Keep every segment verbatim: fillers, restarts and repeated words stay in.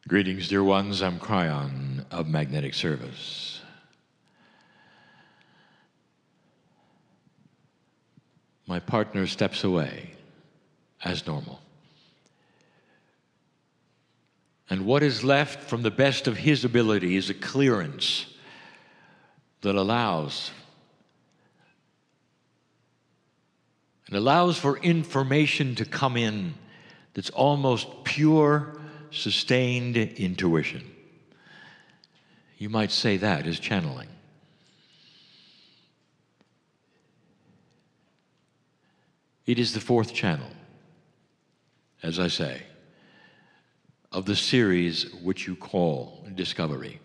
Greetings, dear ones. I'm Cryon of Magnetic Service. My partner steps away as normal. And what is left from the best of his ability is a clearance that allows it allows for information to come in that's almost pure, sustained intuition. You might say that is channeling. It is the fourth channel, as I say, of the series which you call Discovery.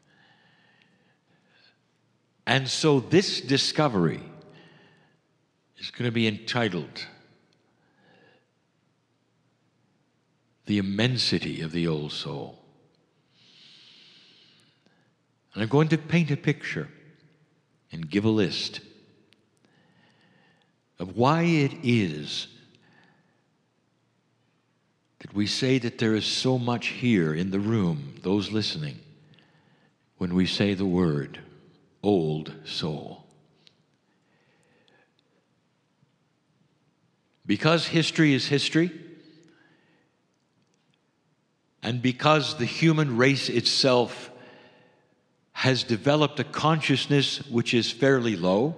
And so this discovery is going to be entitled The Immensity of the Old Soul. And I'm going to paint a picture and give a list of why it is that we say that there is so much here in the room, those listening, when we say the word old soul. Because history is history, and because the human race itself has developed a consciousness which is fairly low,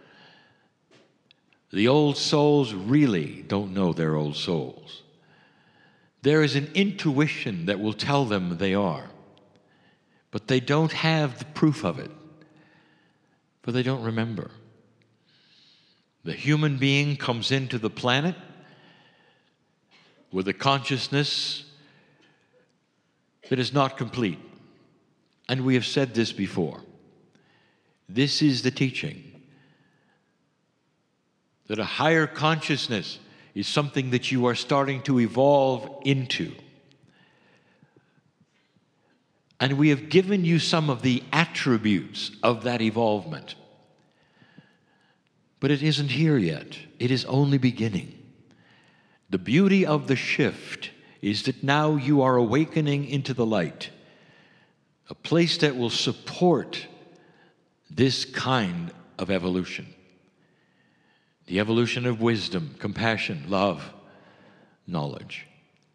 the old souls really don't know they're old souls. There is an intuition that will tell them they are, but they don't have the proof of it, for they don't remember. The human being comes into the planet with a consciousness that is not complete. And we have said this before. This is the teaching, that a higher consciousness is something that you are starting to evolve into. And we have given you some of the attributes of that evolvement. But it isn't here yet. It is only beginning. The beauty of the shift is that now you are awakening into the light, a place that will support this kind of evolution. The evolution of wisdom, compassion, love, knowledge,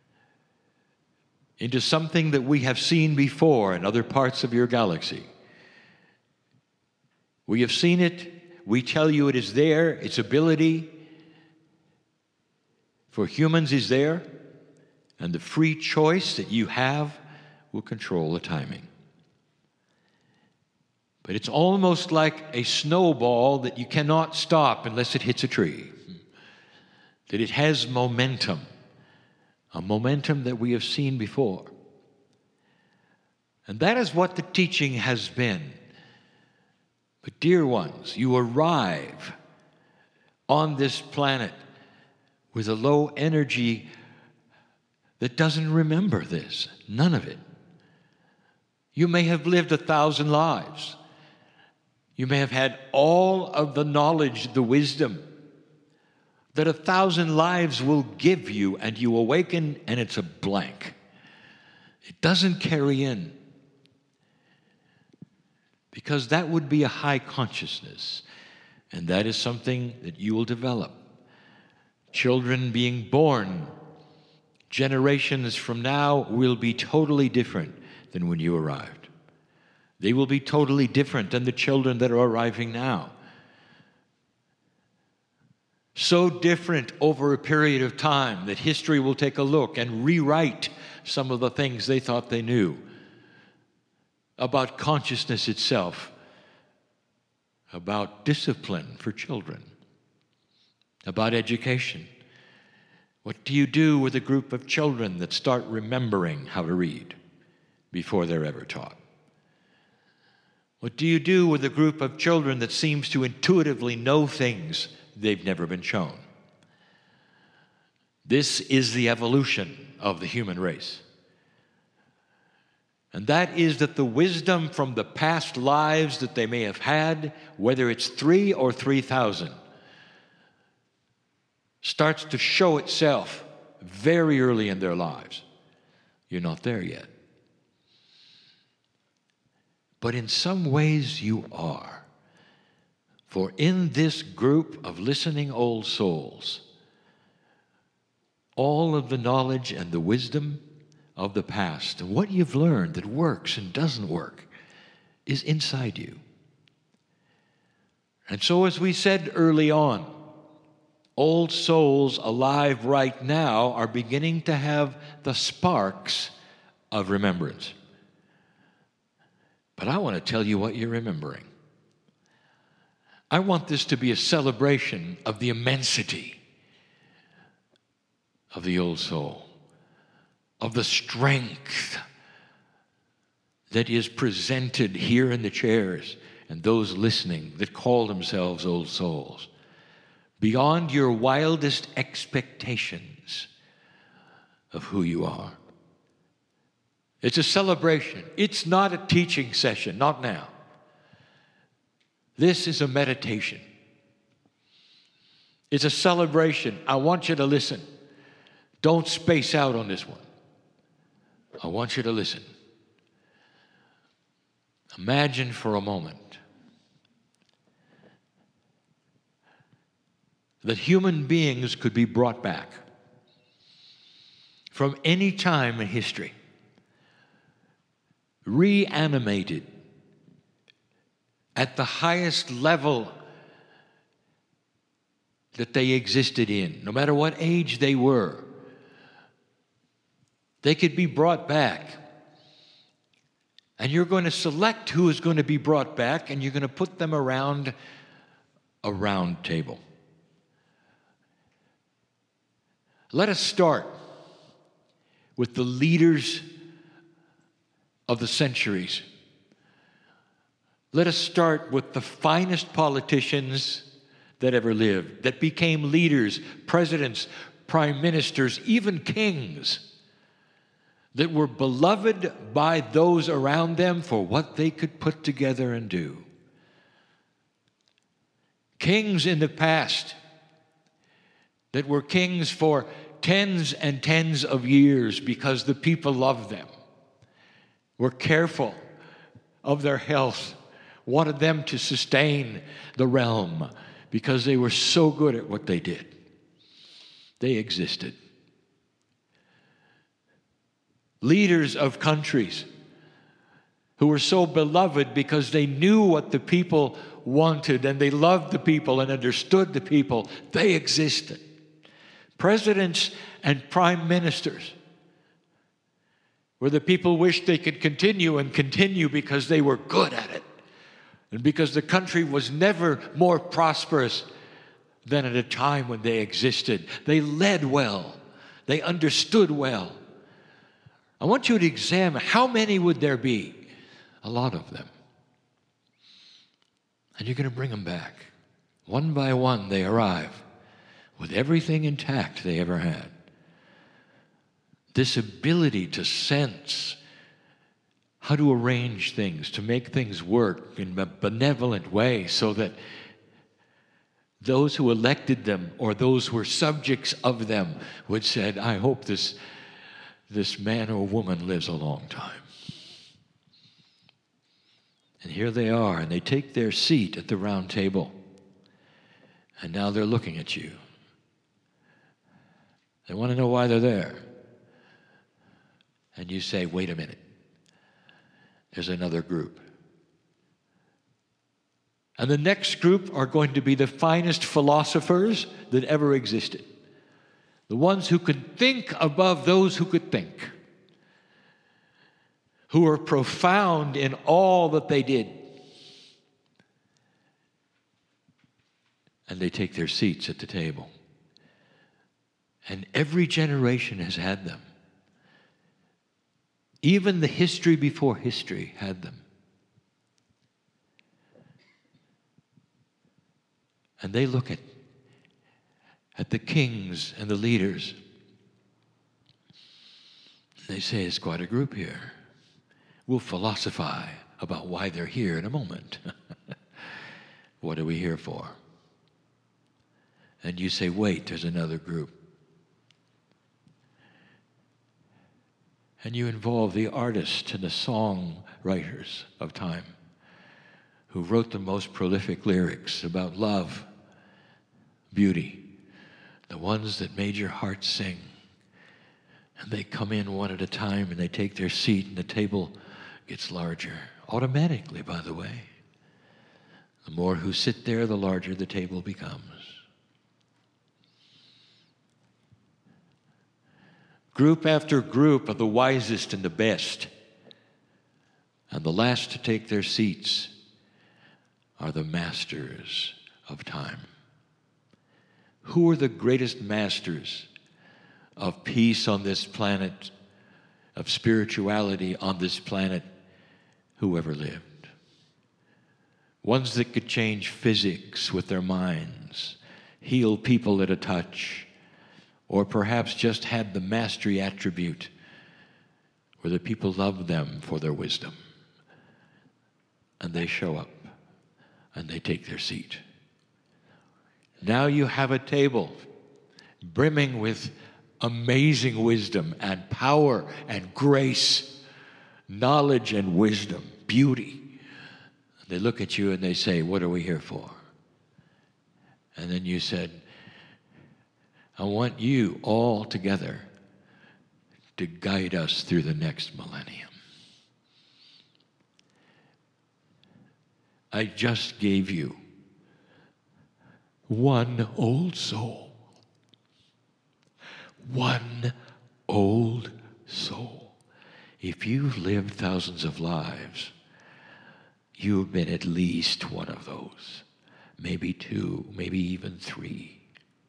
into something that we have seen before in other parts of your galaxy. We have seen it. We tell you it is there. Its ability for humans is there. And the free choice that you have will control the timing. But it's almost like a snowball that you cannot stop unless it hits a tree. That it has momentum, a momentum that we have seen before. And that is what the teaching has been. But dear ones, you arrive on this planet with a low energy that doesn't remember this, none of it. You may have lived a thousand lives. You may have had all of the knowledge, the wisdom that a thousand lives will give you, and you awaken and it's a blank. It doesn't carry in. Because that would be a high consciousness, and that is something that you will develop. Children being born generations from now will be totally different than when you arrived. They will be totally different than the children that are arriving now. So different over a period of time that history will take a look and rewrite some of the things they thought they knew about consciousness itself, about discipline for children, about education. What do you do with a group of children that start remembering how to read before they're ever taught? What do you do with a group of children that seems to intuitively know things they've never been shown? This is the evolution of the human race. And that is that the wisdom from the past lives that they may have had, whether it's three or three thousand, starts to show itself very early in their lives. You're not there yet. but in some ways you are. For in this group of listening old souls, all of the knowledge and the wisdom of the past and what you've learned that works and doesn't work is inside you. And so, as we said early on, old souls alive right now are beginning to have the sparks of remembrance. But I want to tell you what you're remembering. I want this to be a celebration of the immensity of the old soul, of the strength that is presented here in the chairs and those listening that call themselves old souls, beyond your wildest expectations of who you are. It's a celebration. It's not a teaching session, not now. This is a meditation. It's a celebration. I want you to listen. Don't space out on this one. I want you to listen. Imagine for a moment that human beings could be brought back from any time in history, reanimated at the highest level that they existed in, no matter what age they were. They could be brought back. And you're going to select who is going to be brought back, and you're going to put them around a round table. Let us start with the leaders of the centuries. Let us start with the finest politicians that ever lived, that became leaders, presidents, prime ministers, even kings, that were beloved by those around them for what they could put together and do. Kings in the past that were kings for tens and tens of years because the people loved them, were careful of their health, wanted them to sustain the realm because they were so good at what they did. They existed. Leaders of countries who were so beloved because they knew what the people wanted and they loved the people and understood the people, they existed. Presidents and prime ministers, where the people wished they could continue and continue because they were good at it and because the country was never more prosperous than at a time when they existed. They led well. They understood well. I want you to examine how many would there be? A lot of them. And you're going to bring them back. One by one they arrive with everything intact they ever had. This ability to sense how to arrange things, to make things work in a benevolent way so that those who elected them or those who were subjects of them would say, I hope this, this man or woman lives a long time. And here they are, and they take their seat at the round table. And now they're looking at you. They want to know why they're there. And you say, wait a minute. There's another group. And the next group are going to be the finest philosophers that ever existed. The ones who could think above those who could think. Who are profound in all that they did. And they take their seats at the table. And every generation has had them. Even the history before history had them. And they look at, at the kings and the leaders. They say, it's quite a group here. We'll philosophize about why they're here in a moment. What are we here for? And you say, wait, there's another group. And you involve the artists and the songwriters of time. who wrote the most prolific lyrics about love, beauty, the ones that made your heart sing. And they come in one at a time and they take their seat and the table gets larger. Automatically, by the way. The more who sit there, the larger the table becomes. Group after group of the wisest and the best. And the last to take their seats are the masters of time. Who are the greatest masters of peace on this planet, of spirituality on this planet, who ever lived? Ones that could change physics with their minds, heal people at a touch, or perhaps just had the mastery attribute where the people loved them for their wisdom. And they show up and they take their seat. Now you have a table brimming with amazing wisdom and power and grace, knowledge and wisdom, beauty. They look at you and they say, what are we here for? And then you said, I want you all together to guide us through the next millennium. I just gave you one old soul. One old soul. If you've lived thousands of lives, you've been at least one of those. Maybe two, maybe even three.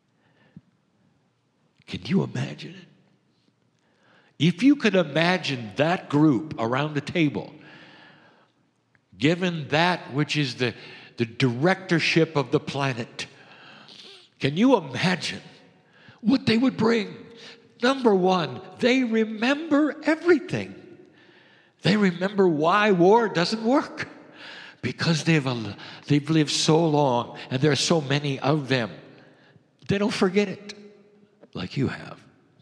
Can you imagine it? If you could imagine that group around the table, given that which is the, the directorship of the planet, can you imagine what they would bring? Number one, they remember everything. They remember why war doesn't work. Because they've, they've lived so long and there are so many of them. They don't forget it like you have.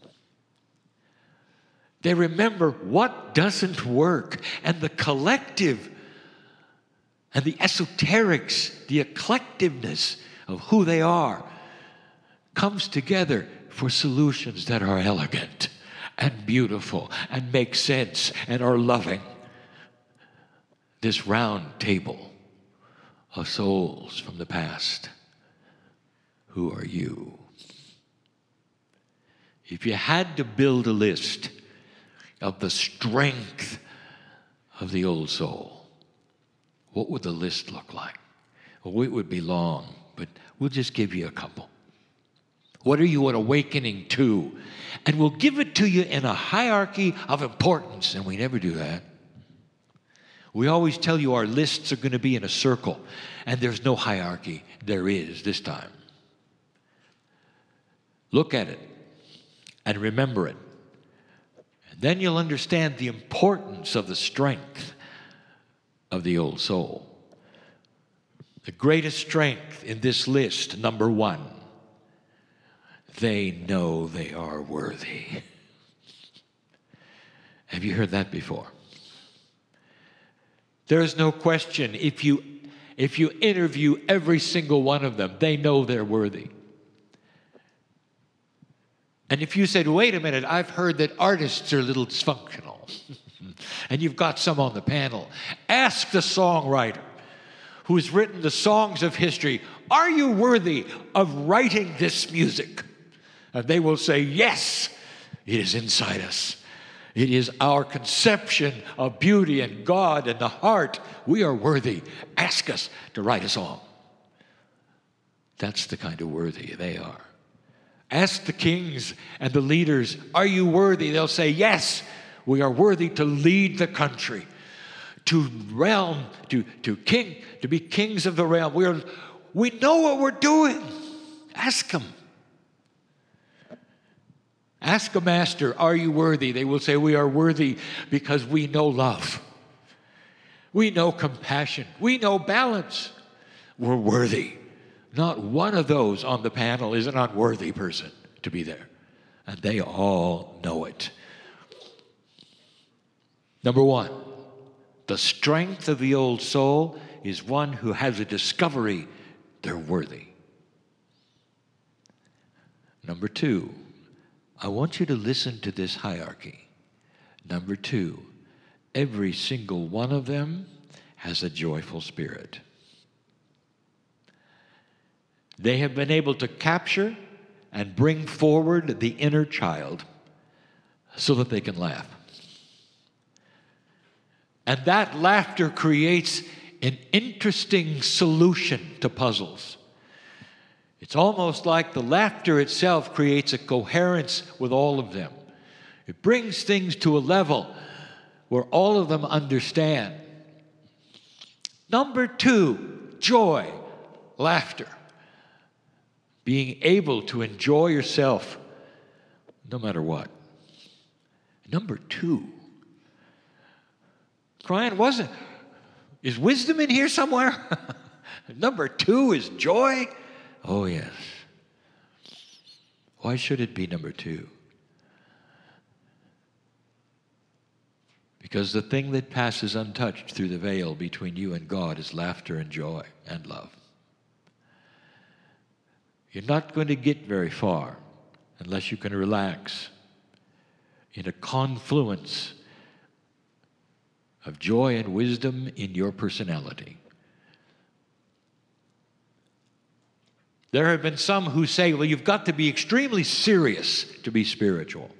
They remember what doesn't work, and the collective and the esoterics, the eclecticness of who they are comes together for solutions that are elegant and beautiful and make sense and are loving. This round table of souls from the past. Who are you? If you had to build a list of the strength of the old soul, what would the list look like? Well, it would be long, but we'll just give you a couple. What are you an awakening to? And we'll give it to you in a hierarchy of importance, and we never do that. We always tell you our lists are going to be in a circle, and there's no hierarchy. There is this time. Look at it and remember it. And then you'll understand the importance of the strength of the old soul. The greatest strength in this list, number one, they know they are worthy. Have you heard that before? There is no question, if you, if you interview every single one of them, they know they're worthy. And if you said, wait a minute, I've heard that artists are a little dysfunctional, and you've got some on the panel, ask the songwriter who's written the songs of history, are you worthy of writing this music? And they will say, yes, it is inside us. It is our conception of beauty and God and the heart. We are worthy. Ask us to write a song. That's the kind of worthy they are. Ask the kings and the leaders, are you worthy? They'll say, yes, we are worthy to lead the country, to realm, to, to king, to be kings of the realm. We are, we know what we're doing. Ask them. Ask a master, are you worthy? They will say, we are worthy because we know love. We know compassion. We know balance. We're worthy. Not one of those on the panel is an unworthy person to be there. And they all know it. Number one, The strength of the old soul is one who has a discovery they're worthy. Number two, I want you to listen to this hierarchy. Number two, every single one of them has a joyful spirit. They have been able to capture and bring forward the inner child so that they can laugh. And that laughter creates an interesting solution to puzzles. It's almost like the laughter itself creates a coherence with all of them. It brings things to a level where all of them understand. Number two, joy, laughter. Being able to enjoy yourself no matter what. Number two, Brian, wasn't, is wisdom in here somewhere? Number two is joy. Oh, yes. Why should it be number two? Because the thing that passes untouched through the veil between you and God is laughter and joy and love. You're not going to get very far unless you can relax in a confluence of joy and wisdom in your personality. There have been some who say, well, you've got to be extremely serious to be spiritual.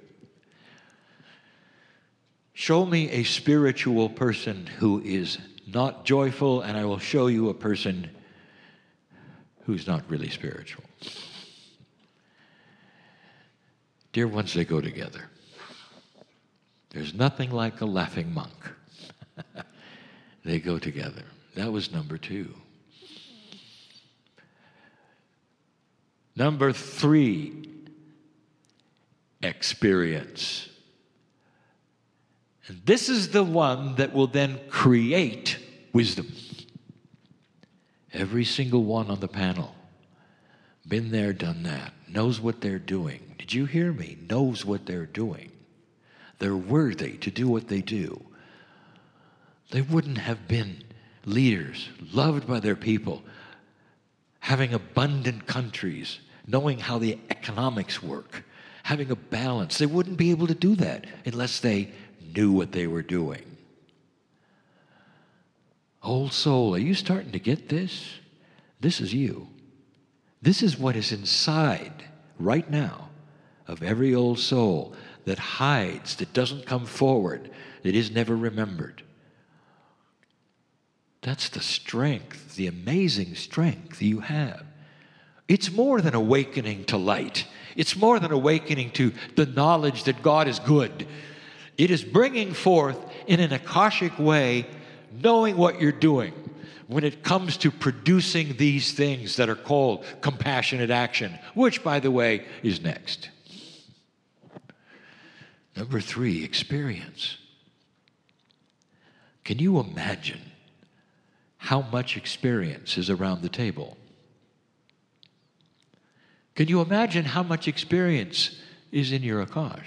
Show me a spiritual person who is not joyful, and I will show you a person who's not really spiritual. Dear ones, they go together. There's nothing like a laughing monk. They go together. That was number two. Number three, experience. And this is the one that will then create wisdom. Every single one on the panel, been there, done that, knows what they're doing. Did you hear me? Knows what they're doing. They're worthy to do what they do. They wouldn't have been leaders, loved by their people, having abundant countries, knowing how the economics work, having a balance. They wouldn't be able to do that unless they knew what they were doing. Old soul, are you starting to get this? This is you. This is what is inside right now of every old soul that hides, that doesn't come forward, that is never remembered. That's the strength, the amazing strength you have. It's more than awakening to light. It's more than awakening to the knowledge that God is good. It is bringing forth in an Akashic way, knowing what you're doing when it comes to producing these things that are called compassionate action, which, by the way, is next. Number three, experience. Can you imagine how much experience is around the table? Can you imagine how much experience is in your Akash?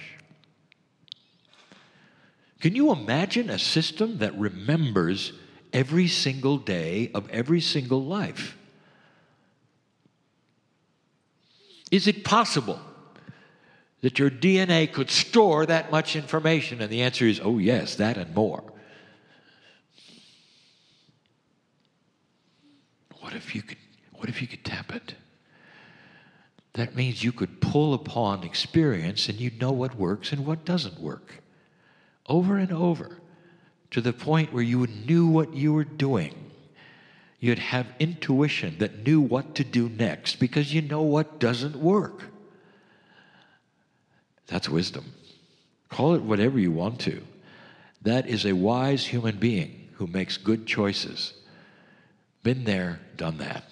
Can you imagine a system that remembers every single day of every single life? Is it possible that your D N A could store that much information? And the answer is, oh yes, that and more. What if you could, what if you could tap it? That means you could pull upon experience and you'd know what works and what doesn't work. Over and over, to the point where you knew what you were doing. You'd have intuition that knew what to do next because you know what doesn't work. That's wisdom. Call it whatever you want to. That is a wise human being who makes good choices. Been there, done that.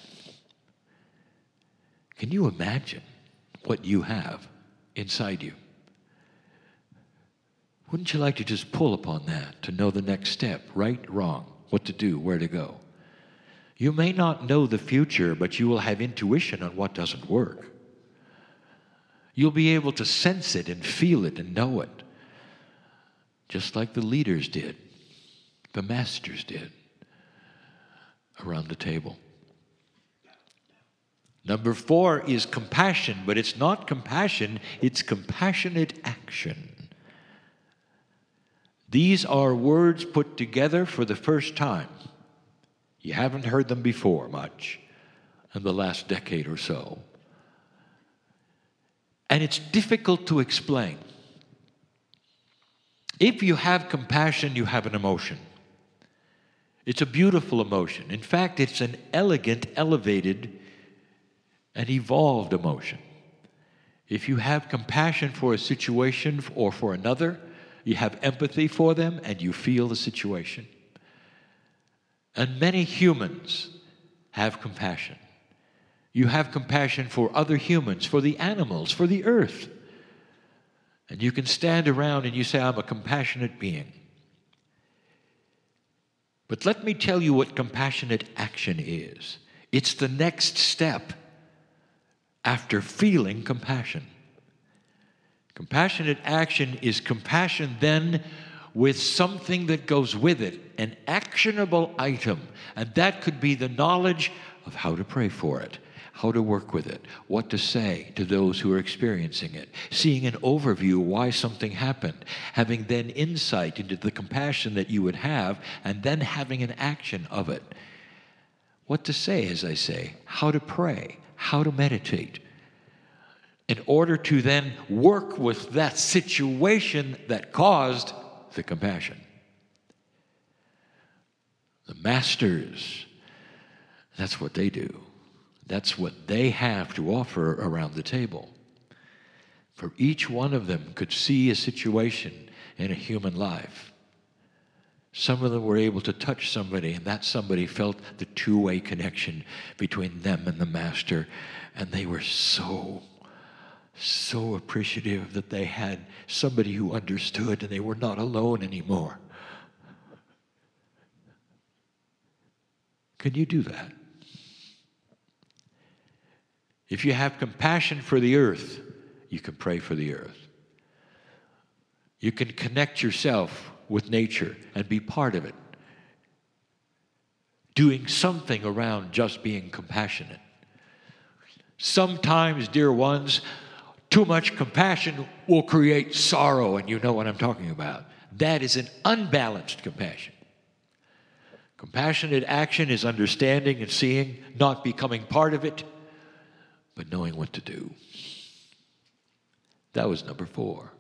Can you imagine what you have inside you? Wouldn't you like to just pull upon that to know the next step, right, wrong, what to do, where to go? You may not know the future, but you will have intuition on what doesn't work. You'll be able to sense it and feel it and know it, just like the leaders did. The masters did around the table. Number four is compassion, but it's not compassion, it's compassionate action. These are words put together for the first time. You haven't heard them before much in the last decade or so. And it's difficult to explain. If you have compassion, you have an emotion. It's a beautiful emotion. In fact, it's an elegant, elevated, and evolved emotion. If you have compassion for a situation or for another, you have empathy for them and you feel the situation. And many humans have compassion. You have compassion for other humans, for the animals, for the earth. And you can stand around and you say, I'm a compassionate being. But let me tell you what compassionate action is. It's the next step after feeling compassion. Compassionate action is compassion then with something that goes with it, an actionable item. And that could be the knowledge of how to pray for it, how to work with it, what to say to those who are experiencing it, seeing an overview why something happened, having then insight into the compassion that you would have, and then having an action of it. What to say, as I say, how to pray, how to meditate, in order to then work with that situation that caused the compassion. The masters, that's what they do. That's what they have to offer around the table. For each one of them could see a situation in a human life. Some of them were able to touch somebody, and that somebody felt the two-way connection between them and the master, and they were so, so appreciative that they had somebody who understood, and they were not alone anymore. Can you do that? If you have compassion for the earth, you can pray for the earth. You can connect yourself with nature and be part of it, doing something around just being compassionate. Sometimes, dear ones, too much compassion will create sorrow, and you know what I'm talking about. That is an unbalanced compassion. Compassionate action is understanding and seeing, not becoming part of it, but knowing what to do. That was number four.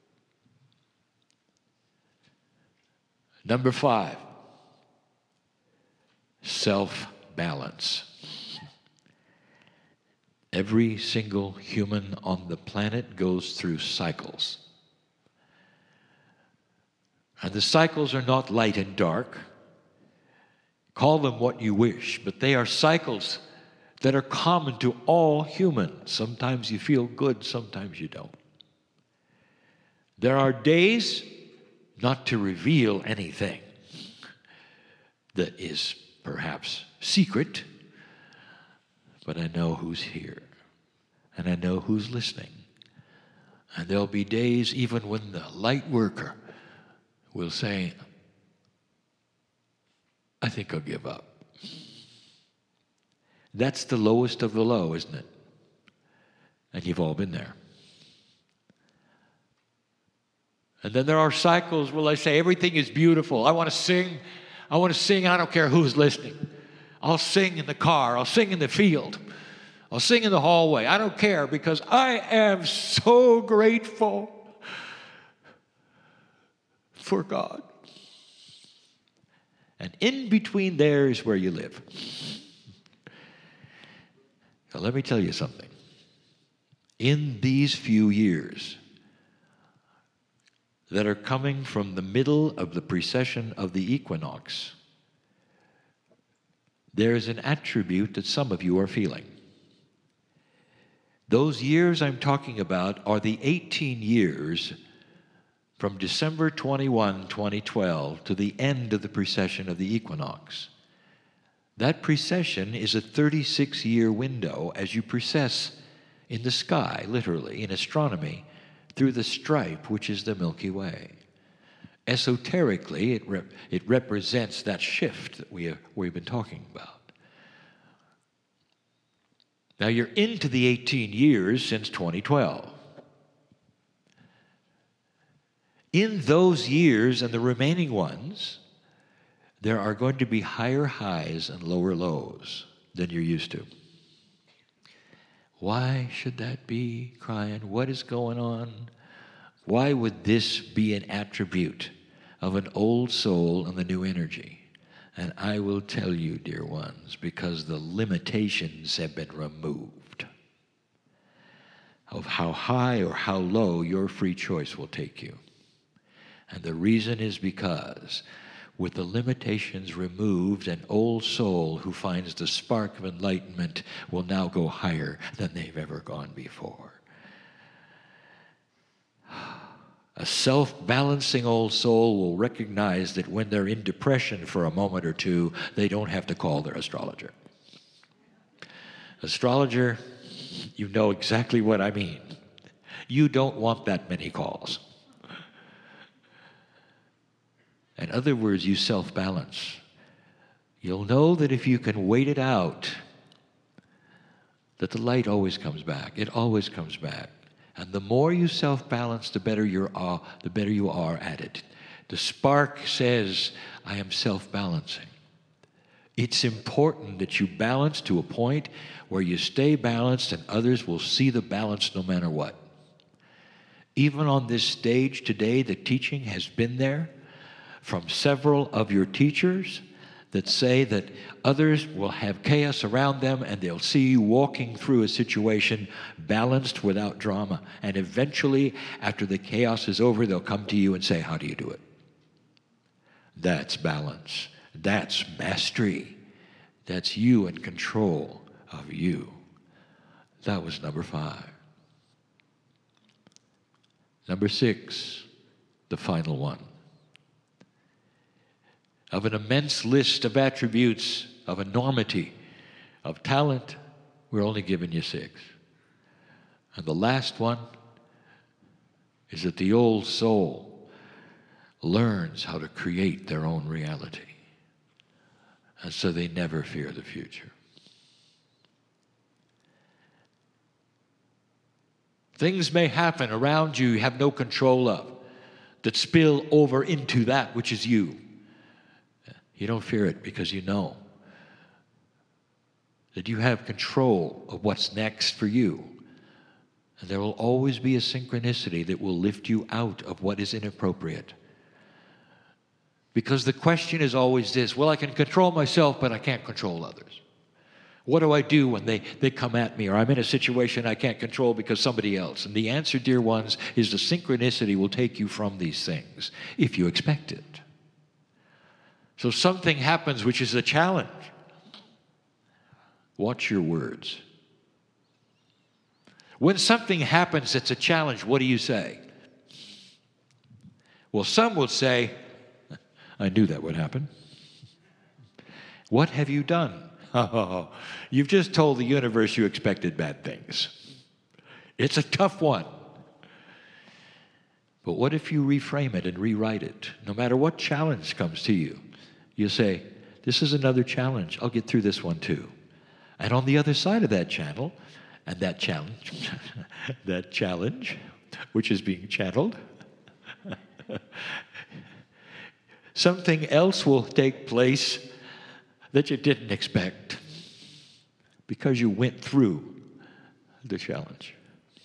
Number five, self-balance. Every single human on the planet goes through cycles. And the cycles are not light and dark. Call them what you wish, but they are cycles that are common to all humans. Sometimes you feel good, sometimes you don't. There are days not to reveal anything that is perhaps secret, but I know who's here, and I know who's listening. And there'll be days even when the light worker will say, I think I'll give up. That's the lowest of the low, isn't it? And you've all been there. And then there are cycles where I say, everything is beautiful. I want to sing. I want to sing. I don't care who's listening. I'll sing in the car. I'll sing in the field. I'll sing in the hallway. I don't care because I am so grateful for God. And in between there is where you live. Now, let me tell you something. In these few years that are coming from the middle of the precession of the equinox, there is an attribute that some of you are feeling. Those years I'm talking about are the eighteen years from December twenty-first, twenty twelve to the end of the precession of the equinox. That precession is a thirty-six year window as you precess in the sky, literally, in astronomy, through the stripe, which is the Milky Way. Esoterically, it, rep- it represents that shift that we have, we've been talking about. Now you're into the eighteen years since twenty twelve. In those years and the remaining ones, there are going to be higher highs and lower lows than you're used to. Why should that be, crying? What is going on? Why would this be an attribute of an old soul and the new energy? And I will tell you, dear ones, because the limitations have been removed of how high or how low your free choice will take you. And the reason is because with the limitations removed, an old soul who finds the spark of enlightenment will now go higher than they've ever gone before. A self-balancing old soul will recognize that when they're in depression for a moment or two, they don't have to call their astrologer. Astrologer, you know exactly what I mean. You don't want that many calls. In other words, you self-balance. You'll know that if you can wait it out, that the light always comes back. It always comes back. And the more you self-balance, the better you are, the better you are at it. The spark says, I am self-balancing. It's important that you balance to a point where you stay balanced and others will see the balance no matter what. Even on this stage today, the teaching has been there from several of your teachers that say that others will have chaos around them and they'll see you walking through a situation balanced without drama. And eventually, after the chaos is over, they'll come to you and say, how do you do it? That's balance. That's mastery. That's you in control of you. That was number five. Number six, the final one. Of an immense list of attributes of enormity, of talent, we're only giving you six. And the last one is that the old soul learns how to create their own reality. And so they never fear the future. Things may happen around you you have no control of that spill over into that which is you. You don't fear it because you know that you have control of what's next for you. And there will always be a synchronicity that will lift you out of what is inappropriate. Because the question is always this, well, I can control myself, but I can't control others. What do I do when they, they come at me, or I'm in a situation I can't control because somebody else? And the answer, dear ones, is the synchronicity will take you from these things if you expect it. So something happens which is a challenge. Watch your words. When something happens that's a challenge, what do you say? Well, some will say, I knew that would happen. What have you done? Oh, you've just told the universe you expected bad things. It's a tough one. But what if you reframe it and rewrite it? No matter what challenge comes to you, you say, this is another challenge. I'll get through this one too. And on the other side of that channel, and that challenge, that challenge, which is being channeled, something else will take place that you didn't expect because you went through the challenge.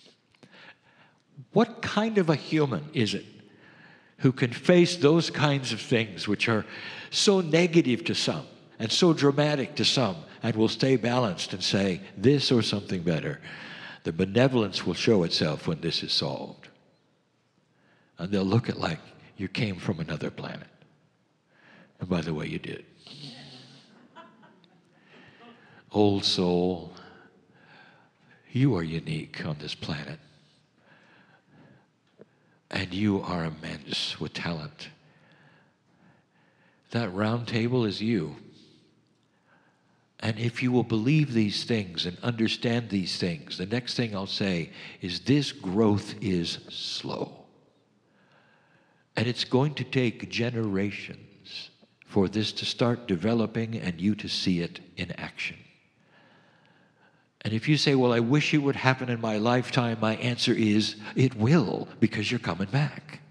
What kind of a human is it who can face those kinds of things which are so negative to some and so dramatic to some and will stay balanced and say, this or something better? The benevolence will show itself when this is solved. And they'll look at like you came from another planet. And by the way, you did. Old soul, you are unique on this planet. And you are immense with talent. That round table is you. And if you will believe these things and understand these things, the next thing I'll say is this growth is slow. And it's going to take generations for this to start developing and you to see it in action. And if you say, well, I wish it would happen in my lifetime, my answer is, it will, because you're coming back.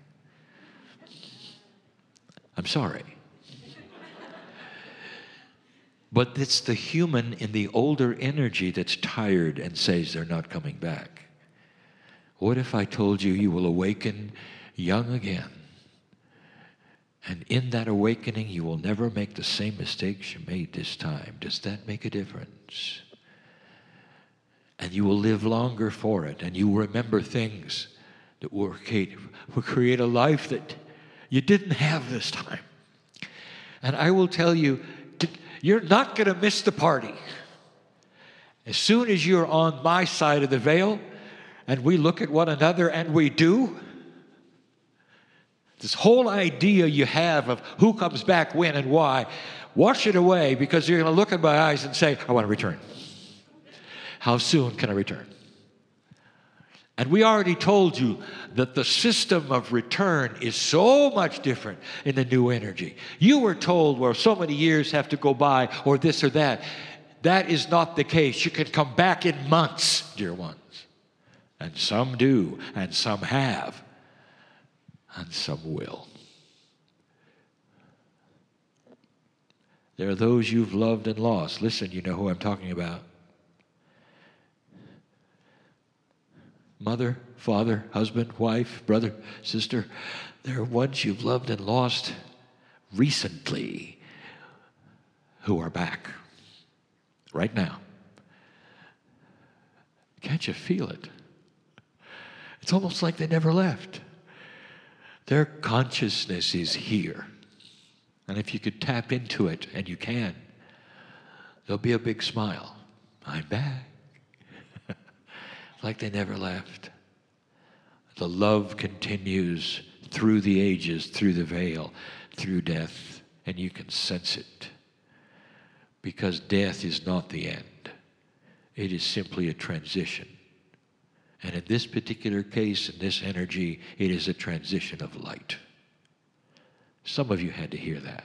I'm sorry. But it's the human in the older energy that's tired and says they're not coming back. What if I told you you will awaken young again? And in that awakening, you will never make the same mistakes you made this time. Does that make a difference? And you will live longer for it, and you will remember things that will create, will create a life that you didn't have this time. And I will tell you, you're not going to miss the party. As soon as you're on my side of the veil, and we look at one another, and we do, this whole idea you have of who comes back when and why, wash it away, because you're going to look in my eyes and say, I want to return. How soon can I return? And we already told you that the system of return is so much different in the new energy. You were told, well, so many years have to go by, or this or that. That is not the case. You can come back in months, dear ones. And some do, and some have, and some will. There are those you've loved and lost. Listen, you know who I'm talking about. Mother, father, husband, wife, brother, sister. There are ones you've loved and lost recently who are back right now. Can't you feel it? It's almost like they never left. Their consciousness is here. And if you could tap into it, and you can, there'll be a big smile. I'm back. Like they never left. The love continues through the ages, through the veil, through death, and you can sense it. Because death is not the end. It is simply a transition. And in this particular case, in this energy, it is a transition of light. Some of you had to hear that.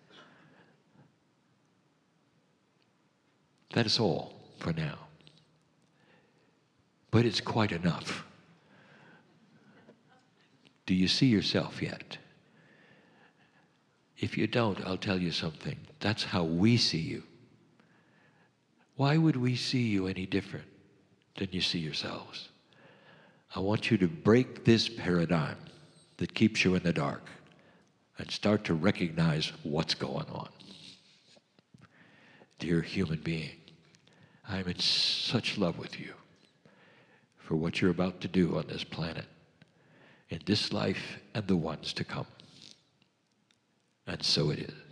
That is all for now. But it's quite enough. Do you see yourself yet? If you don't, I'll tell you something. That's how we see you. Why would we see you any different than you see yourselves? I want you to break this paradigm that keeps you in the dark and start to recognize what's going on. Dear human being, I'm in such love with you for what you're about to do on this planet, in this life and the ones to come. And so it is.